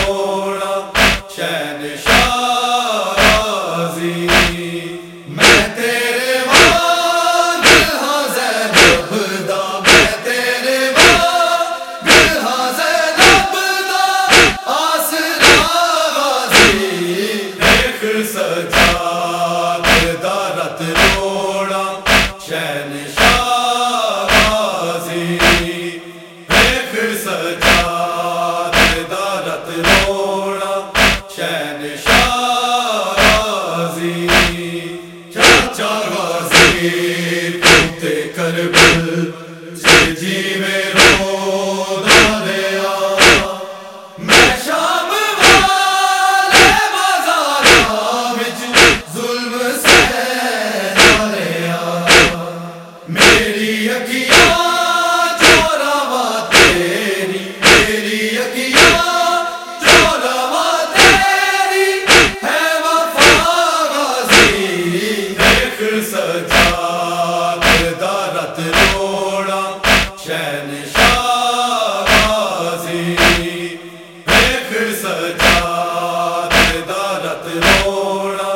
روڑا شہنشاہ غازی میں تیرے وان دلہاں زینب دا میں تیرے وان دلہاں زینب دا آسرا غازی دیکھ سجاد دا رت روڑا شہنشاہ غازی دیکھ سجاد دا رت روڑا شہنشاہ غازی چاچا غازی پوتے کربل جی میں رو داریا میں شام والے بازاراں وچ ظلم سے داریا میری اکھیاں چوراوا تیری میری اکھیاں چوراوا تیری ہے وفا غازی دیکھ سجاد دا رت روڑا شہنشاہ غازی دیکھ سجاد دا رت روڑا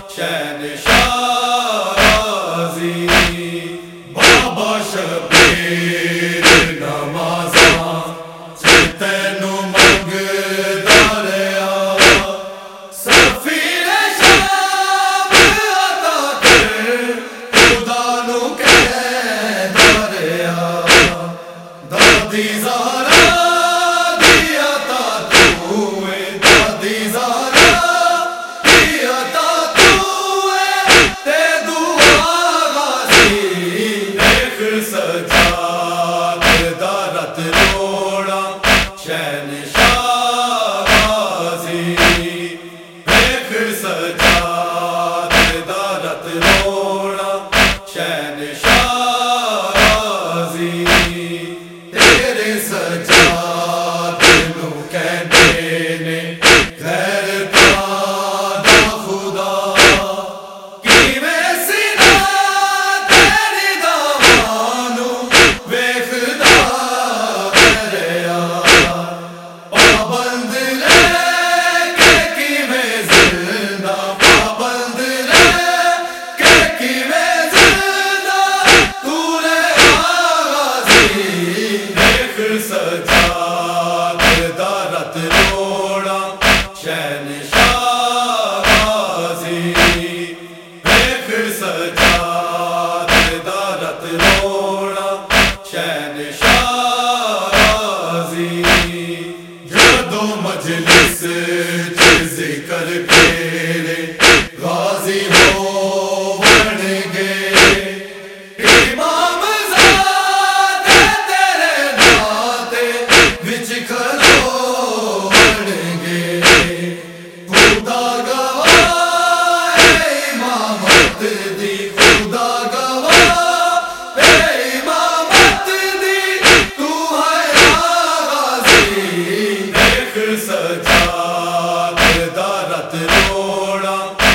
شہنشاہ غازی بابا شبیر نمازاں تینوں منگدا رہیا سفیر شام عطا کر خدا نو کہدا رہیا دادی زہرا دی عطا تو ہے دادی زہرا دی عطا تو ہے تے دعا غازی دیکھ سجاد دا رت روڑا شہنشاہ غازی دیکھ سجاد دا رت روڑا شہنشاہ غازی تیرے سجاد نو کہندے نے غیرتاں دا خدا کیویں سینہ تیری دعواں نو ویکھدا رہیا پابند رہ کے کیویں زندہ پابند رہ کے کیویں زندہ تو رہیا غازی دیکھ سجاد دا رت روڑا شہنشاہ غازی دیکھ سجاد دا رت روڑا شہنشاہ غازی جدو مجلس چ ذکر تیرے غازی ہو بن گئے امام زادے تیرے ناتے وچ کھلو بن گئے خدا گواہ اے امامت دی خدا گواہ اے امامت دی تو ہے غازی دیکھ سجاد دا رت روڑا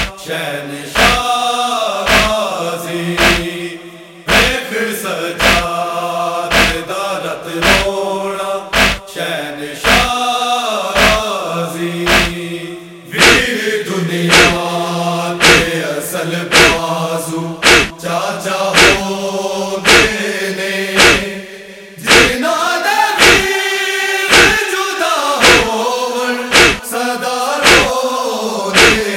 شہنشاہ غازی دیکھ سجاد دا رت روڑا شہنشاہ غازی ویر دنیا تے اصل بازو چاچا ہو دینے جنہاں دے ویر جدا ہون صدا رو دے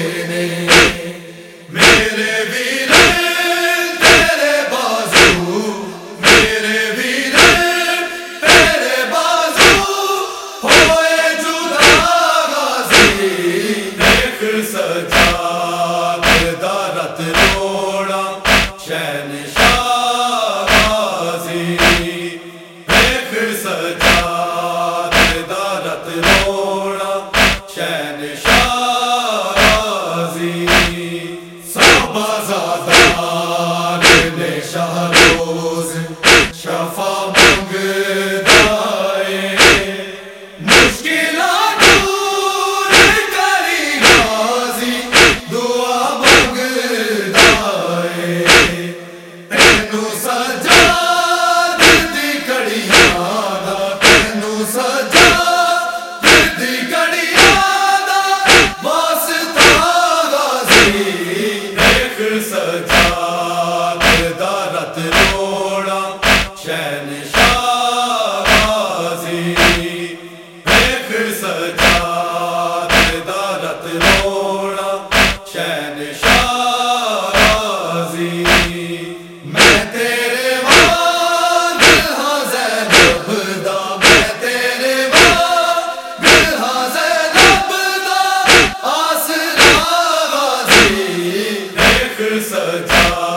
سجا